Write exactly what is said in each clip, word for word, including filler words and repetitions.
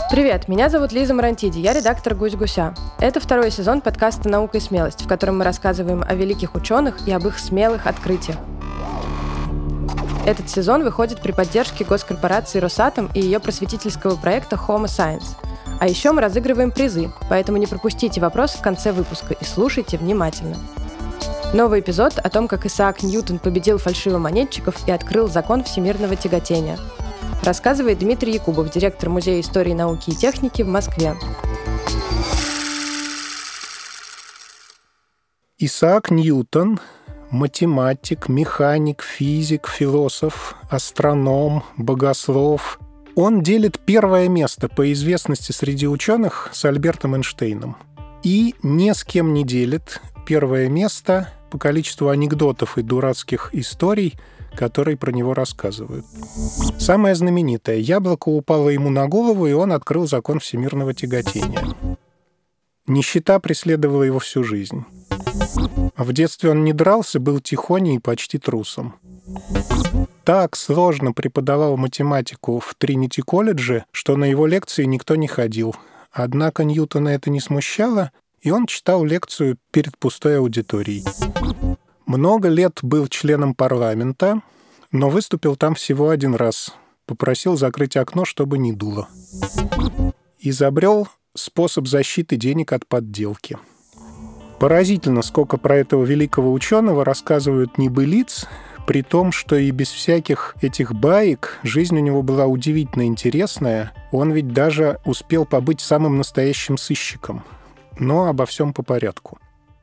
Привет, меня зовут Лиза Марантиди, я редактор «Гусь-гуся». Это второй сезон подкаста «Наука и смелость», в котором мы рассказываем о великих ученых и об их смелых открытиях. Этот сезон выходит при поддержке госкорпорации «Росатом» и ее просветительского проекта Homo Science. А еще мы разыгрываем призы, поэтому не пропустите вопрос в конце выпуска и слушайте внимательно. Новый эпизод о том, как Исаак Ньютон победил фальшивомонетчиков и открыл закон всемирного тяготения. Рассказывает Дмитрий Якубов, директор Музея истории, науки и техники в Москве. Исаак Ньютон – математик, механик, физик, философ, астроном, богослов. Он делит первое место по известности среди ученых с Альбертом Эйнштейном. И ни с кем не делит первое место по количеству анекдотов и дурацких историй, которые про него рассказывают. Самое знаменитое. Яблоко упало ему на голову, и он открыл закон всемирного тяготения. Нищета преследовала его всю жизнь. В детстве он не дрался, был тихоней и почти трусом. Так сложно преподавал математику в Тринити-колледже, что на его лекции никто не ходил. Однако Ньютона это не смущало, и он читал лекцию перед пустой аудиторией. Много лет был членом парламента, но выступил там всего один раз. Попросил закрыть окно, чтобы не дуло. Изобрел способ защиты денег от подделки. Поразительно, сколько про этого великого ученого рассказывают небылиц, при том, что и без всяких этих баек жизнь у него была удивительно интересная. Он ведь даже успел побыть самым настоящим сыщиком. Но обо всем по порядку.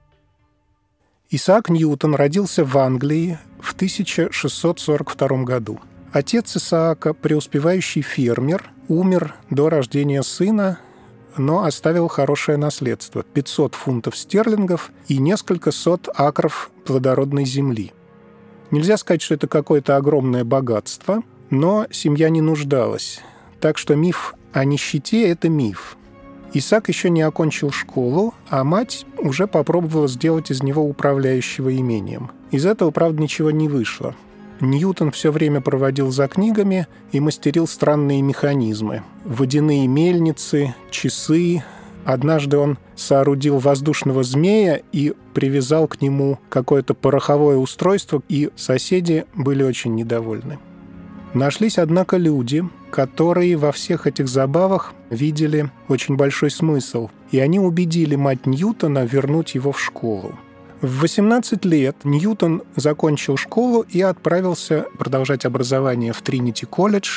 Исаак Ньютон родился в Англии в тысяча шестьсот сорок втором году. Отец Исаака, преуспевающий фермер, умер до рождения сына, но оставил хорошее наследство – пятьсот фунтов стерлингов и несколько сот акров плодородной земли. Нельзя сказать, что это какое-то огромное богатство, но семья не нуждалась. Так что миф о нищете – это миф. Исаак еще не окончил школу, а мать уже попробовала сделать из него управляющего имением. Из этого, правда, ничего не вышло. Ньютон все время проводил за книгами и мастерил странные механизмы. Водяные мельницы, часы. Однажды он соорудил воздушного змея и привязал к нему какое-то пороховое устройство, и соседи были очень недовольны. Нашлись, однако, люди, которые во всех этих забавах видели очень большой смысл, и они убедили мать Ньютона вернуть его в школу. В восемнадцать лет Ньютон закончил школу и отправился продолжать образование в Тринити-колледж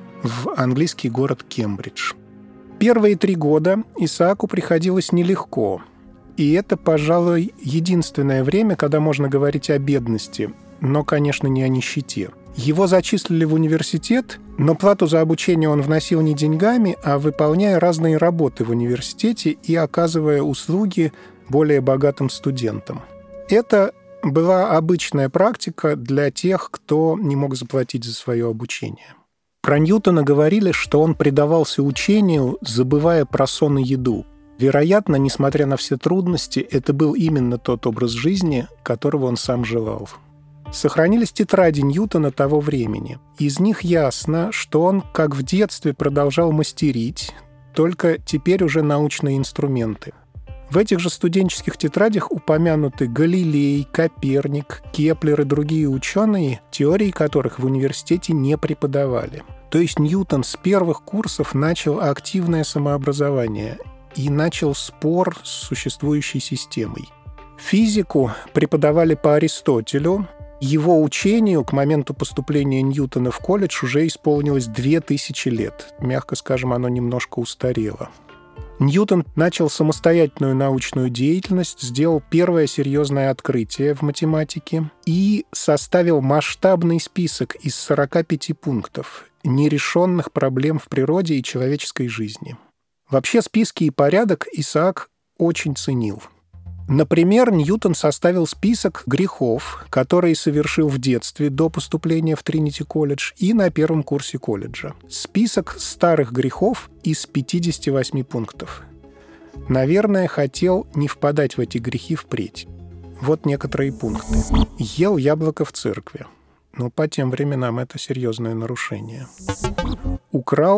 в английский город Кембридж. Первые три года Исааку приходилось нелегко, и это, пожалуй, единственное время, когда можно говорить о бедности, но, конечно, не о нищете. Его зачислили в университет, но плату за обучение он вносил не деньгами, а выполняя разные работы в университете и оказывая услуги более богатым студентам. Это была обычная практика для тех, кто не мог заплатить за свое обучение. Про Ньютона говорили, что он предавался учению, забывая про сон и еду. Вероятно, несмотря на все трудности, это был именно тот образ жизни, которого он сам желал. Сохранились тетради Ньютона того времени. Из них ясно, что он, как в детстве, продолжал мастерить, только теперь уже научные инструменты. В этих же студенческих тетрадях упомянуты Галилей, Коперник, Кеплер и другие ученые, теории которых в университете не преподавали. То есть Ньютон с первых курсов начал активное самообразование и начал спор с существующей системой. Физику преподавали по Аристотелю. Его учению к моменту поступления Ньютона в колледж уже исполнилось две тысячи лет. Мягко скажем, оно немножко устарело. Ньютон начал самостоятельную научную деятельность, сделал первое серьезное открытие в математике и составил масштабный список из сорока пяти пунктов нерешенных проблем в природе и человеческой жизни. Вообще списки и порядок Исаак очень ценил. Например, Ньютон составил список грехов, которые совершил в детстве до поступления в Тринити-колледж и на первом курсе колледжа. Список старых грехов из пятидесяти восьми пунктов. Наверное, хотел не впадать в эти грехи впредь. Вот некоторые пункты. Ел яблоко в церкви. Но по тем временам это серьезное нарушение. Украл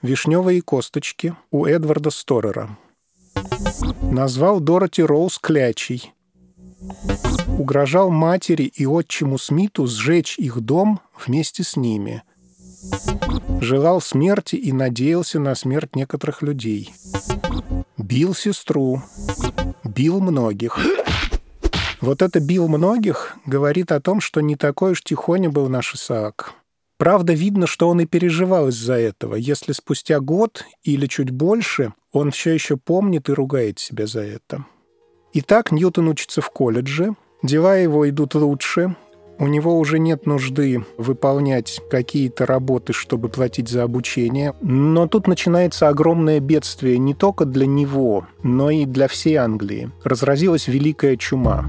«Вишневые косточки» у Эдварда Сторера. Назвал Дороти Роуз клячей. Угрожал матери и отчиму Смиту сжечь их дом вместе с ними. Желал смерти и надеялся на смерть некоторых людей. Бил сестру. Бил многих. Вот это «бил многих» говорит о том, что не такой уж тихоня был наш Исаак. Правда, видно, что он и переживал из-за этого, если спустя год или чуть больше он все еще помнит и ругает себя за это. Итак, Ньютон учится в колледже, дела его идут лучше, у него уже нет нужды выполнять какие-то работы, чтобы платить за обучение, но тут начинается огромное бедствие не только для него, но и для всей Англии. Разразилась Великая чума.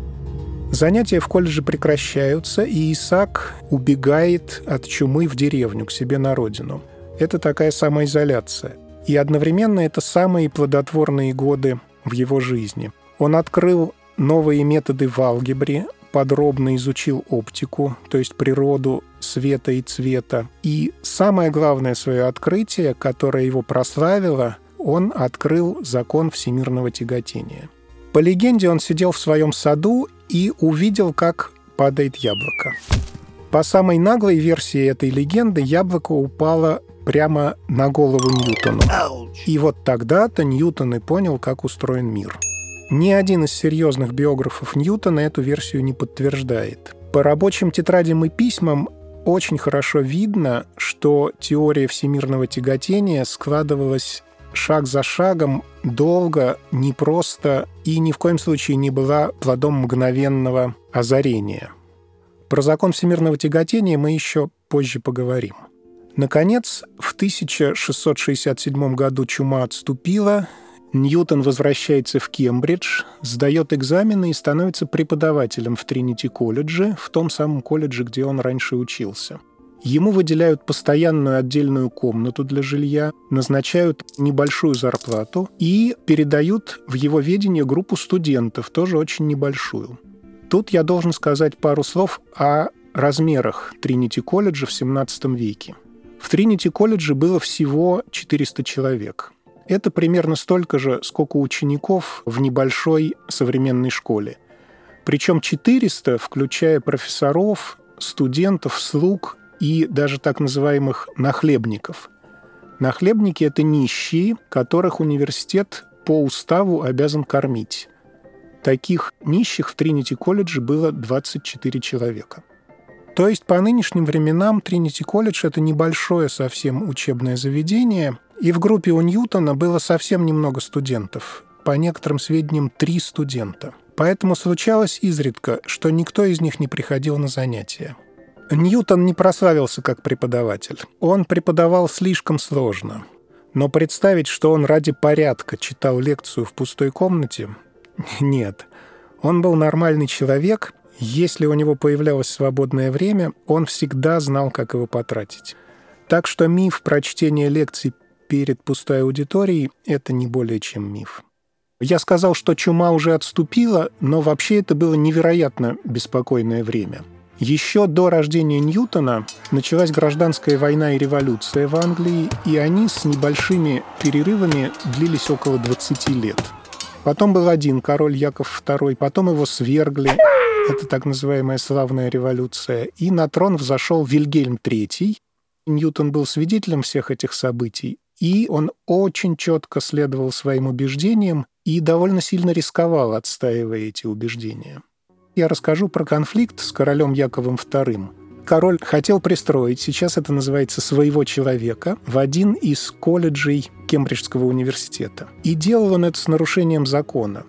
Занятия в колледже прекращаются, и Исаак убегает от чумы в деревню, к себе на родину. Это такая самоизоляция. И одновременно это самые плодотворные годы в его жизни. Он открыл новые методы в алгебре, подробно изучил оптику, то есть природу света и цвета. И самое главное свое открытие, которое его прославило, он открыл закон всемирного тяготения. По легенде, он сидел в своем саду и увидел, как падает яблоко. По самой наглой версии этой легенды, яблоко упало прямо на голову Ньютону. И вот тогда-то Ньютон и понял, как устроен мир. Ни один из серьезных биографов Ньютона эту версию не подтверждает. По рабочим тетрадям и письмам очень хорошо видно, что теория всемирного тяготения складывалась шаг за шагом, долго, непросто и ни в коем случае не была плодом мгновенного озарения. Про закон всемирного тяготения мы еще позже поговорим. Наконец, в тысяча шестьсот шестьдесят седьмом году чума отступила, Ньютон возвращается в Кембридж, сдает экзамены и становится преподавателем в Тринити-колледже, в том самом колледже, где он раньше учился. Ему выделяют постоянную отдельную комнату для жилья, назначают небольшую зарплату и передают в его ведение группу студентов, тоже очень небольшую. Тут я должен сказать пару слов о размерах Тринити-колледжа в семнадцатом веке. В Тринити-колледже было всего четыреста человек. Это примерно столько же, сколько учеников в небольшой современной школе. Причем четыреста, включая профессоров, студентов, слуг и даже так называемых нахлебников. Нахлебники – это нищие, которых университет по уставу обязан кормить. Таких нищих в Тринити-колледже было двадцать четыре человека. То есть по нынешним временам Тринити-колледж – это небольшое совсем учебное заведение, и в группе у Ньютона было совсем немного студентов. По некоторым сведениям, три студента. Поэтому случалось изредка, что никто из них не приходил на занятия. Ньютон не прославился как преподаватель. Он преподавал слишком сложно. Но представить, что он ради порядка читал лекцию в пустой комнате – нет. Он был нормальный человек. Если у него появлялось свободное время, он всегда знал, как его потратить. Так что миф про чтение лекций перед пустой аудиторией – это не более чем миф. Я сказал, что чума уже отступила, но вообще это было невероятно беспокойное время. Еще до рождения Ньютона началась гражданская война и революция в Англии, и они с небольшими перерывами длились около двадцати лет. Потом был один король, Яков второй, потом его свергли, это так называемая славная революция, и на трон взошел Вильгельм третий. Ньютон был свидетелем всех этих событий, и он очень четко следовал своим убеждениям и довольно сильно рисковал, отстаивая эти убеждения. Я расскажу про конфликт с королем Яковом вторым. Король хотел пристроить, сейчас это называется, своего человека в один из колледжей Кембриджского университета. И делал он это с нарушением закона.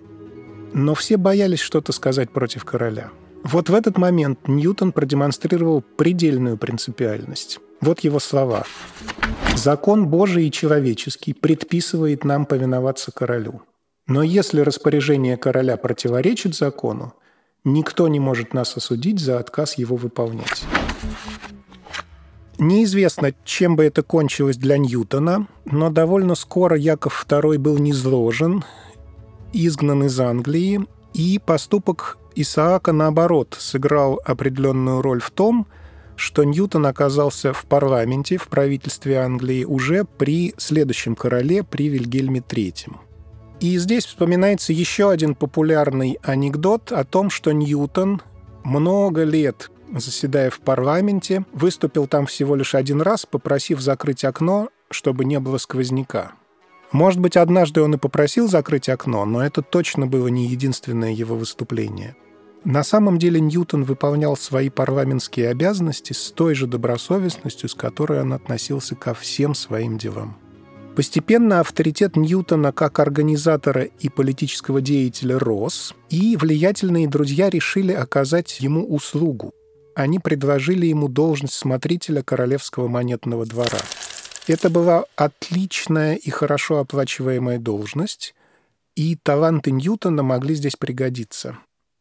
Но все боялись что-то сказать против короля. Вот в этот момент Ньютон продемонстрировал предельную принципиальность. Вот его слова. «Закон Божий и человеческий предписывает нам повиноваться королю. Но если распоряжение короля противоречит закону, никто не может нас осудить за отказ его выполнять». Неизвестно, чем бы это кончилось для Ньютона, но довольно скоро Яков второй был низвержен, изгнан из Англии, и поступок Исаака, наоборот, сыграл определенную роль в том, что Ньютон оказался в парламенте, в правительстве Англии уже при следующем короле, при Вильгельме третьем. И здесь вспоминается еще один популярный анекдот о том, что Ньютон много лет, заседая в парламенте, выступил там всего лишь один раз, попросив закрыть окно, чтобы не было сквозняка. Может быть, однажды он и попросил закрыть окно, но это точно было не единственное его выступление. На самом деле Ньютон выполнял свои парламентские обязанности с той же добросовестностью, с которой он относился ко всем своим делам. Постепенно авторитет Ньютона как организатора и политического деятеля рос, и влиятельные друзья решили оказать ему услугу. Они предложили ему должность смотрителя Королевского монетного двора. Это была отличная и хорошо оплачиваемая должность, и таланты Ньютона могли здесь пригодиться.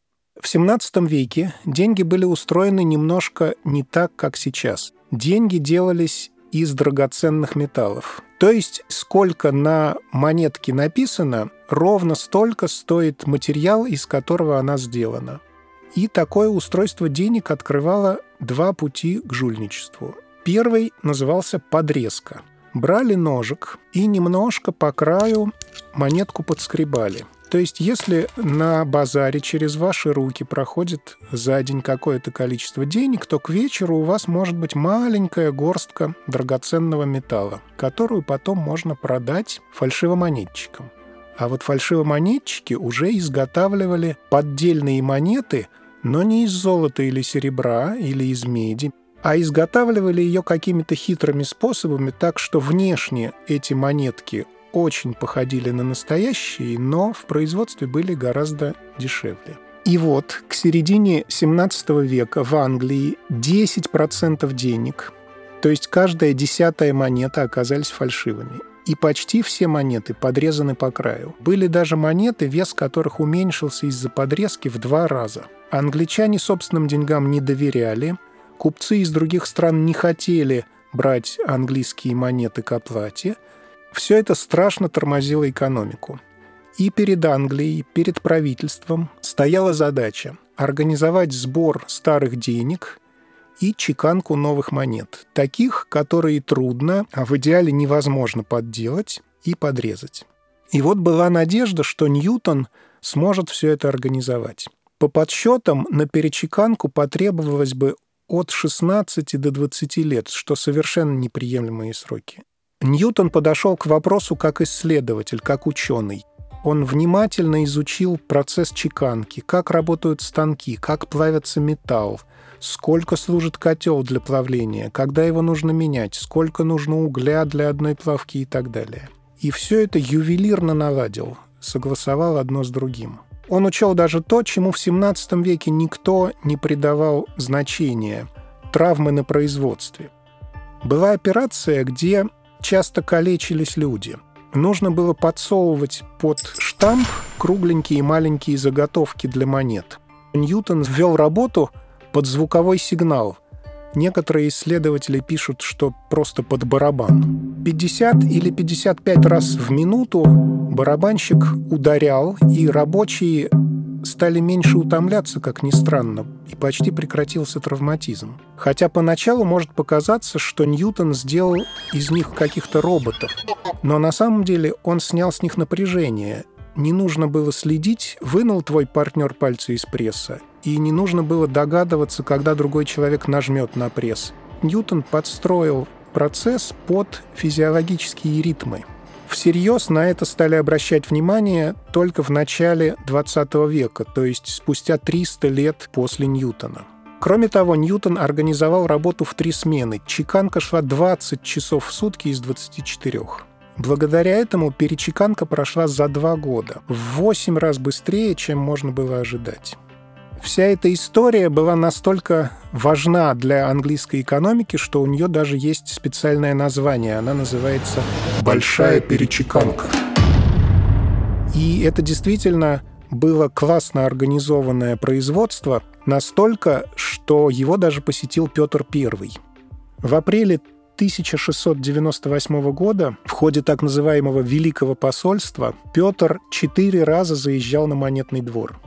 В семнадцатом веке деньги были устроены немножко не так, как сейчас. Деньги делались из драгоценных металлов. То есть сколько на монетке написано, ровно столько стоит материал, из которого она сделана. И такое устройство денег открывало два пути к жульничеству. Первый назывался подрезка. Брали ножик и немножко по краю монетку подскребали. То есть если на базаре через ваши руки проходит за день какое-то количество денег, то к вечеру у вас может быть маленькая горстка драгоценного металла, которую потом можно продать фальшивомонетчикам. А вот фальшивомонетчики уже изготавливали поддельные монеты, но не из золота или серебра, или из меди, а изготавливали ее какими-то хитрыми способами, так что внешне эти монетки очень походили на настоящие, но в производстве были гораздо дешевле. И вот к середине семнадцатого века в Англии десять процентов денег, то есть каждая десятая монета, оказались фальшивыми. И почти все монеты подрезаны по краю. Были даже монеты, вес которых уменьшился из-за подрезки в два раза. Англичане собственным деньгам не доверяли, купцы из других стран не хотели брать английские монеты к оплате. Все это страшно тормозило экономику. И перед Англией, перед правительством стояла задача организовать сбор старых денег и чеканку новых монет, таких, которые трудно, а в идеале невозможно подделать и подрезать. И вот была надежда, что Ньютон сможет все это организовать. По подсчетам, на перечеканку потребовалось бы от шестнадцати до двадцати лет, что совершенно неприемлемые сроки. Ньютон подошел к вопросу как исследователь, как ученый. Он внимательно изучил процесс чеканки, как работают станки, как плавится металл, сколько служит котел для плавления, когда его нужно менять, сколько нужно угля для одной плавки и так далее. И все это ювелирно наладил, согласовал одно с другим. Он учел даже то, чему в семнадцатом веке никто не придавал значения – травмы на производстве. Была операция, где часто калечились люди. Нужно было подсовывать под штамп кругленькие и маленькие заготовки для монет. Ньютон ввел работу под звуковой сигнал. Некоторые исследователи пишут, что просто под барабан. пятьдесят или пятьдесят пять раз в минуту барабанщик ударял, и рабочие стали меньше утомляться, как ни странно, и почти прекратился травматизм. Хотя поначалу может показаться, что Ньютон сделал из них каких-то роботов, но на самом деле он снял с них напряжение. Не нужно было следить, вынул твой партнер пальцы из пресса, и не нужно было догадываться, когда другой человек нажмет на пресс. Ньютон подстроил процесс под физиологические ритмы. Всерьез на это стали обращать внимание только в начале двадцатого века, то есть спустя триста лет после Ньютона. Кроме того, Ньютон организовал работу в три смены. Чеканка шла двадцать часов в сутки из двадцати четырёх. Благодаря этому перечеканка прошла за два года, в восемь раз быстрее, чем можно было ожидать. Вся эта история была настолько важна для английской экономики, что у нее даже есть специальное название. Она называется «Большая перечеканка». И это действительно было классно организованное производство, настолько, что его даже посетил Петр Первый. В апреле тысяча шестьсот девяносто восьмого года в ходе так называемого Великого посольства Петр четыре раза заезжал на Монетный двор.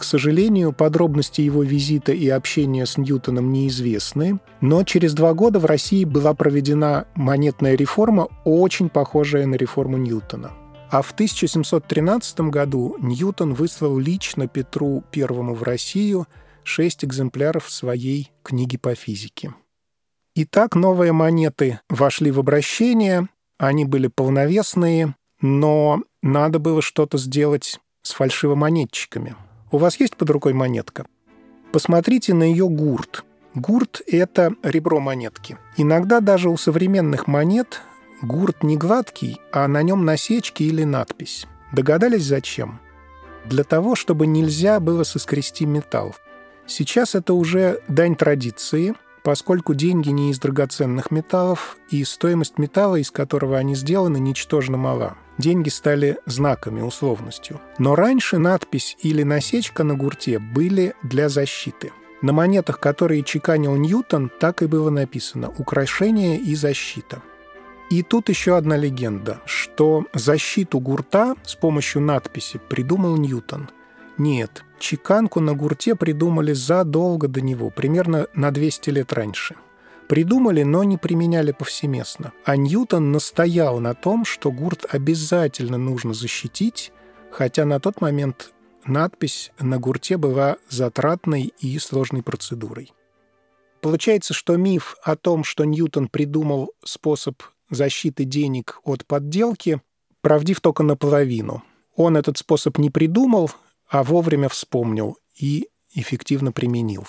К сожалению, подробности его визита и общения с Ньютоном неизвестны, но через два года в России была проведена монетная реформа, очень похожая на реформу Ньютона. А в тысяча семьсот тринадцатом году Ньютон выслал лично Петру Первому в Россию шесть экземпляров своей книги по физике. Итак, новые монеты вошли в обращение, они были полновесные, но надо было что-то сделать с фальшивомонетчиками. У вас есть под рукой монетка? Посмотрите на ее гурт. Гурт — это ребро монетки. Иногда даже у современных монет гурт не гладкий, а на нем насечки или надпись. Догадались, зачем? Для того, чтобы нельзя было соскрести металл. Сейчас это уже дань традиции, поскольку деньги не из драгоценных металлов, и стоимость металла, из которого они сделаны, ничтожно мала. Деньги стали знаками, условностью. Но раньше надпись или насечка на гурте были для защиты. На монетах, которые чеканил Ньютон, так и было написано «Украшение и защита». И тут еще одна легенда, что защиту гурта с помощью надписи придумал Ньютон. Нет, чеканку на гурте придумали задолго до него, примерно на двести лет раньше. Придумали, но не применяли повсеместно. А Ньютон настоял на том, что гурт обязательно нужно защитить, хотя на тот момент надпись на гурте была затратной и сложной процедурой. Получается, что миф о том, что Ньютон придумал способ защиты денег от подделки, правдив только наполовину. Он этот способ не придумал, а вовремя вспомнил и эффективно применил.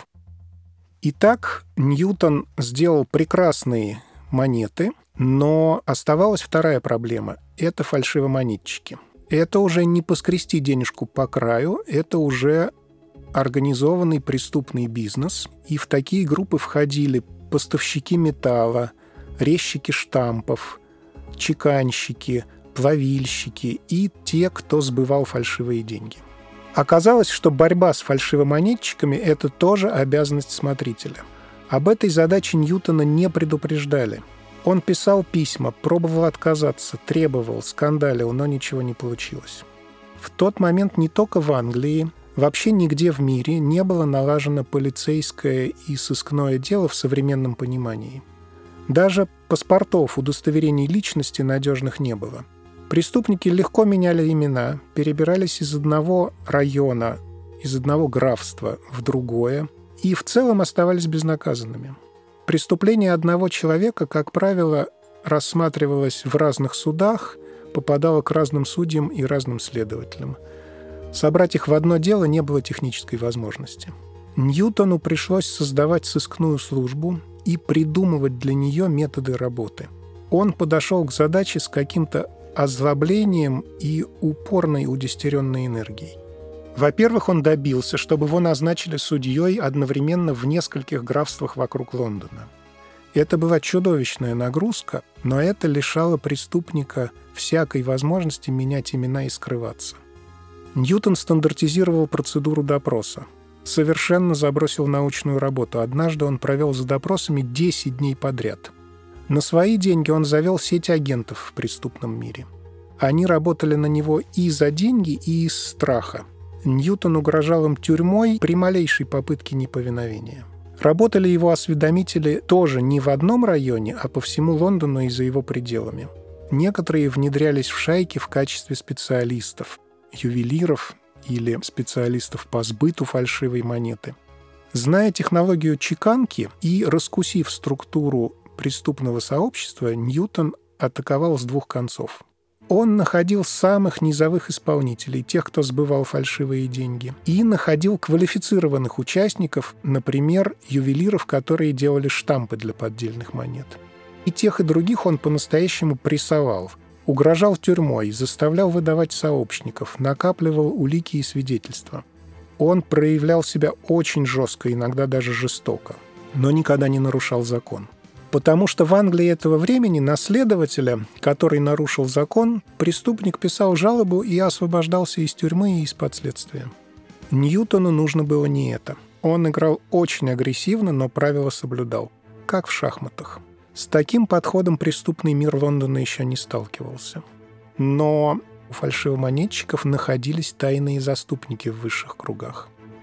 Итак, Ньютон сделал прекрасные монеты, но оставалась вторая проблема – это фальшивомонетчики. Это уже не поскрести денежку по краю, это уже организованный преступный бизнес, и в такие группы входили поставщики металла, резчики штампов, чеканщики, плавильщики и те, кто сбывал фальшивые деньги. Оказалось, что борьба с фальшивомонетчиками – это тоже обязанность смотрителя. Об этой задаче Ньютона не предупреждали. Он писал письма, пробовал отказаться, требовал, скандалил, но ничего не получилось. В тот момент не только в Англии, вообще нигде в мире не было налажено полицейское и сыскное дело в современном понимании. Даже паспортов, удостоверений личности надежных не было. Преступники легко меняли имена, перебирались из одного района, из одного графства в другое и в целом оставались безнаказанными. Преступление одного человека, как правило, рассматривалось в разных судах, попадало к разным судьям и разным следователям. Собрать их в одно дело не было технической возможности. Ньютону пришлось создавать сыскную службу и придумывать для нее методы работы. Он подошел к задаче с каким-то озлоблением и упорной удестеренной энергией. Во-первых, он добился, чтобы его назначили судьей одновременно в нескольких графствах вокруг Лондона. Это была чудовищная нагрузка, но это лишало преступника всякой возможности менять имена и скрываться. Ньютон стандартизировал процедуру допроса. Совершенно забросил научную работу. Однажды он провел за допросами десять дней подряд. На свои деньги он завел сеть агентов в преступном мире. Они работали на него и за деньги, и из страха. Ньютон угрожал им тюрьмой при малейшей попытке неповиновения. Работали его осведомители тоже не в одном районе, а по всему Лондону и за его пределами. Некоторые внедрялись в шайки в качестве специалистов, ювелиров или специалистов по сбыту фальшивой монеты. Зная технологию чеканки и раскусив структуру преступного сообщества, Ньютон атаковал с двух концов. Он находил самых низовых исполнителей, тех, кто сбывал фальшивые деньги, и находил квалифицированных участников, например, ювелиров, которые делали штампы для поддельных монет. И тех, и других он по-настоящему прессовал, угрожал тюрьмой, заставлял выдавать сообщников, накапливал улики и свидетельства. Он проявлял себя очень жестко, иногда даже жестоко, но никогда не нарушал закон. Потому что в Англии этого времени на следователя, который нарушил закон, преступник писал жалобу и освобождался из тюрьмы и из-под следствия. Ньютону нужно было не это. Он играл очень агрессивно, но правила соблюдал, как в шахматах. С таким подходом преступный мир Лондона еще не сталкивался. Но у фальшивомонетчиков находились тайные заступники в высших кругах.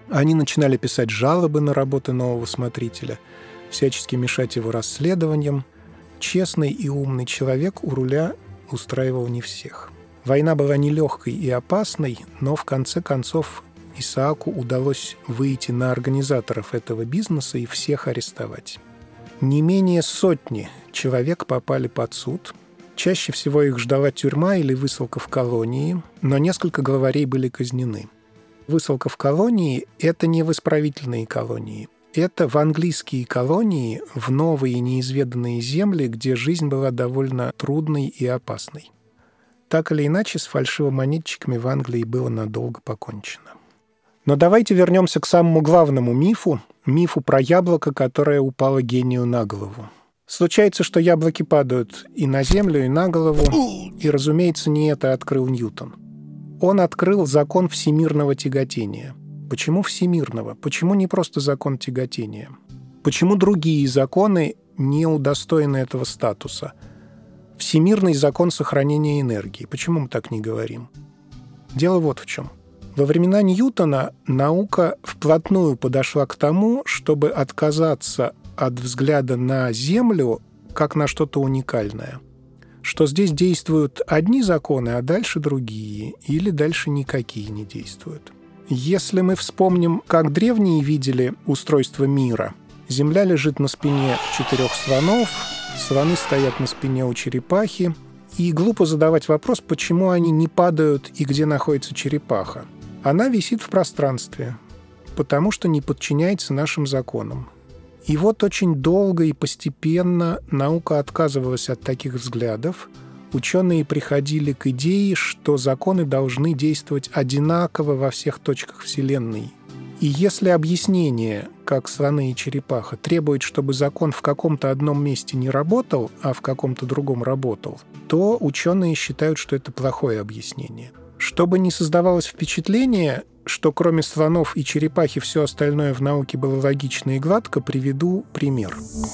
Они начинали писать жалобы на работы нового смотрителя, всячески мешать его расследованиям. Честный и умный человек у руля устраивал не всех. Война была нелегкой и опасной, но в конце концов Исааку удалось выйти на организаторов этого бизнеса и всех арестовать. Не менее сотни человек попали под суд. Чаще всего их ждала тюрьма или высылка в колонии, но несколько главарей были казнены. Высылка в колонии – это не в исправительные колонии. Это в английские колонии, в новые неизведанные земли, где жизнь была довольно трудной и опасной. Так или иначе, с фальшивомонетчиками в Англии было надолго покончено. Но давайте вернемся к самому главному мифу, мифу про яблоко, которое упало гению на голову. Случается, что яблоки падают и на землю, и на голову, и, разумеется, не это открыл Ньютон. Он открыл закон всемирного тяготения. Почему всемирного? Почему не просто закон тяготения? Почему другие законы не удостоены этого статуса? Всемирный закон сохранения энергии. Почему мы так не говорим? Дело вот в чем. Во времена Ньютона наука вплотную подошла к тому, чтобы отказаться от взгляда на Землю как на что-то уникальное. Что здесь действуют одни законы, а дальше другие, или дальше никакие не действуют. Если мы вспомним, как древние видели устройство мира, Земля лежит на спине четырех слонов, слоны стоят на спине у черепахи, и глупо задавать вопрос, почему они не падают и где находится черепаха. Она висит в пространстве, потому что не подчиняется нашим законам. И вот очень долго и постепенно наука отказывалась от таких взглядов. Ученые приходили к идее, что законы должны действовать одинаково во всех точках Вселенной. И если объяснение, как слоны и черепаха, требует, чтобы закон в каком-то одном месте не работал, а в каком-то другом работал, то ученые считают, что это плохое объяснение. Чтобы не создавалось впечатление, что кроме слонов и черепахи все остальное в науке было логично и гладко, приведу пример.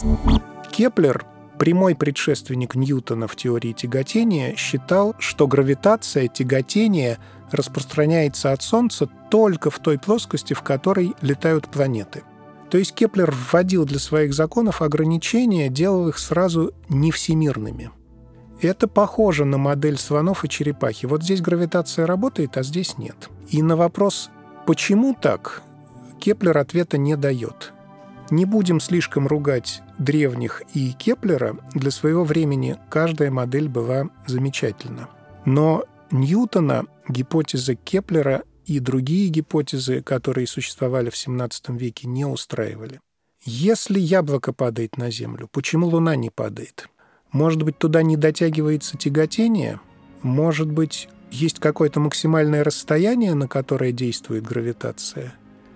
Кеплер, прямой предшественник Ньютона в теории тяготения, считал, что гравитация, тяготение распространяется от Солнца только в той плоскости, в которой летают планеты. То есть Кеплер вводил для своих законов ограничения, делал их сразу не всемирными. Это похоже на модель слонов и черепахи. Вот здесь гравитация работает, а здесь нет. И на вопрос «почему так?» Кеплер ответа не дает. Не будем слишком ругать древних и Кеплера. Для своего времени каждая модель была замечательна. Но Ньютона, гипотеза Кеплера и другие гипотезы, которые существовали в семнадцатом веке, не устраивали. Если яблоко падает на Землю, почему Луна не падает? Может быть, туда не дотягивается тяготение? Может быть, есть какое-то максимальное расстояние, на которое действует гравитация?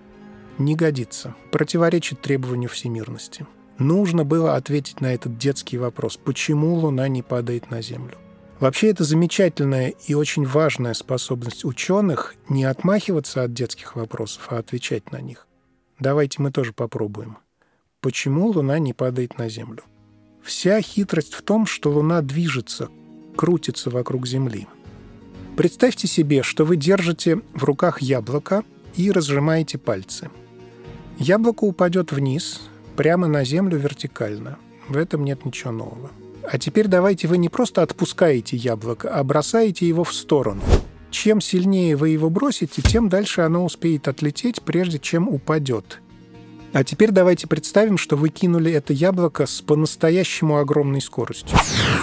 Не годится. Противоречит требованию всемирности. Нужно было ответить на этот детский вопрос. Почему Луна не падает на Землю? Вообще, это замечательная и очень важная способность ученых не отмахиваться от детских вопросов, а отвечать на них. Давайте мы тоже попробуем. Почему Луна не падает на Землю? Вся хитрость в том, что Луна движется, крутится вокруг Земли. Представьте себе, что вы держите в руках яблоко и разжимаете пальцы. Яблоко упадет вниз, прямо на Землю вертикально. В этом нет ничего нового. А теперь давайте вы не просто отпускаете яблоко, а бросаете его в сторону. Чем сильнее вы его бросите, тем дальше оно успеет отлететь, прежде чем упадет. А теперь давайте представим, что вы кинули это яблоко с по-настоящему огромной скоростью.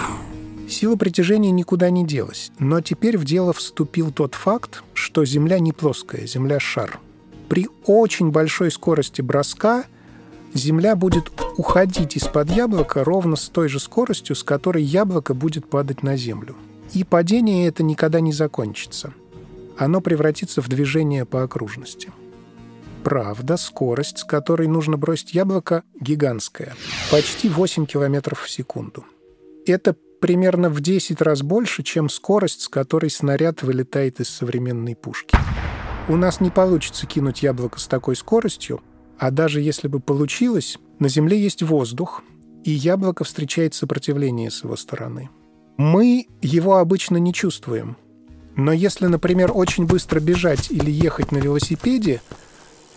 Сила притяжения никуда не делась, но теперь в дело вступил тот факт, что Земля не плоская, Земля — шар. При очень большой скорости броска Земля будет уходить из-под яблока ровно с той же скоростью, с которой яблоко будет падать на Землю. И падение это никогда не закончится. Оно превратится в движение по окружности. Правда, скорость, с которой нужно бросить яблоко, гигантская. Почти восемь километров в секунду. Это примерно в десять раз больше, чем скорость, с которой снаряд вылетает из современной пушки. У нас не получится кинуть яблоко с такой скоростью, а даже если бы получилось, на Земле есть воздух, и яблоко встречает сопротивление с его стороны. Мы его обычно не чувствуем. Но если, например, очень быстро бежать или ехать на велосипеде,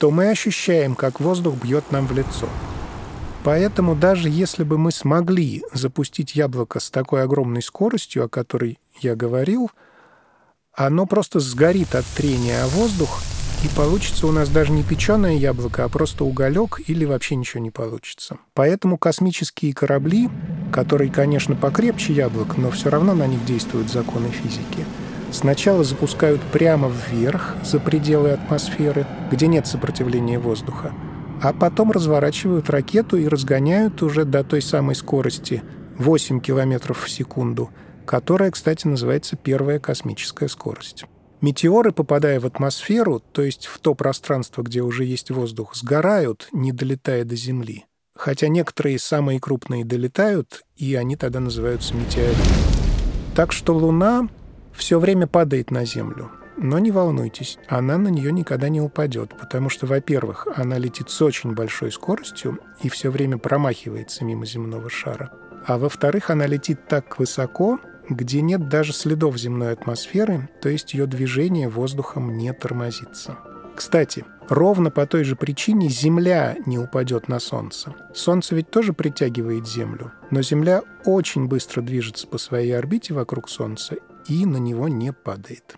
то мы ощущаем, как воздух бьет нам в лицо. Поэтому даже если бы мы смогли запустить яблоко с такой огромной скоростью, о которой я говорил, оно просто сгорит от трения о воздух, и получится у нас даже не печеное яблоко, а просто уголек, или вообще ничего не получится. Поэтому космические корабли, которые, конечно, покрепче яблок, но все равно на них действуют законы физики, сначала запускают прямо вверх, за пределы атмосферы, где нет сопротивления воздуха, а потом разворачивают ракету и разгоняют уже до той самой скорости восемь километров в секунду, которая, кстати, называется первая космическая скорость. Метеоры, попадая в атмосферу, то есть в то пространство, где уже есть воздух, сгорают, не долетая до Земли. Хотя некоторые самые крупные долетают, и они тогда называются метеоритами. Так что Луна все время падает на Землю. Но не волнуйтесь, она на нее никогда не упадет, потому что, во-первых, она летит с очень большой скоростью и все время промахивается мимо земного шара. А во-вторых, она летит так высоко, где нет даже следов земной атмосферы, то есть ее движение воздухом не тормозится. Кстати, ровно по той же причине Земля не упадет на Солнце. Солнце ведь тоже притягивает Землю, но Земля очень быстро движется по своей орбите вокруг Солнца и на него не падает.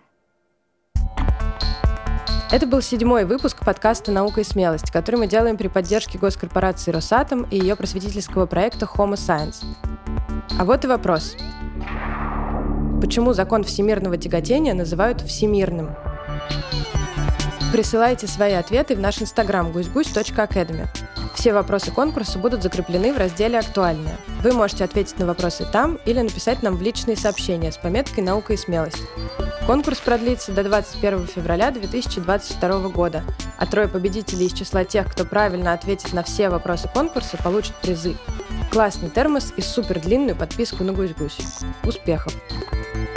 Это был седьмой выпуск подкаста «Наука и смелость», который мы делаем при поддержке госкорпорации «Росатом» и ее просветительского проекта Homo Science. А вот и вопрос. Почему закон всемирного тяготения называют всемирным? Присылайте свои ответы в наш инстаграм гусь гусь точка акэдеми. Все вопросы конкурса будут закреплены в разделе «Актуальные». Вы можете ответить на вопросы там или написать нам в личные сообщения с пометкой «Наука и смелость». Конкурс продлится до двадцать первого февраля две тысячи двадцать второго года, а трое победителей из числа тех, кто правильно ответит на все вопросы конкурса, получат призы. Классный термос и супер длинную подписку на Гусь-Гусь. Успехов!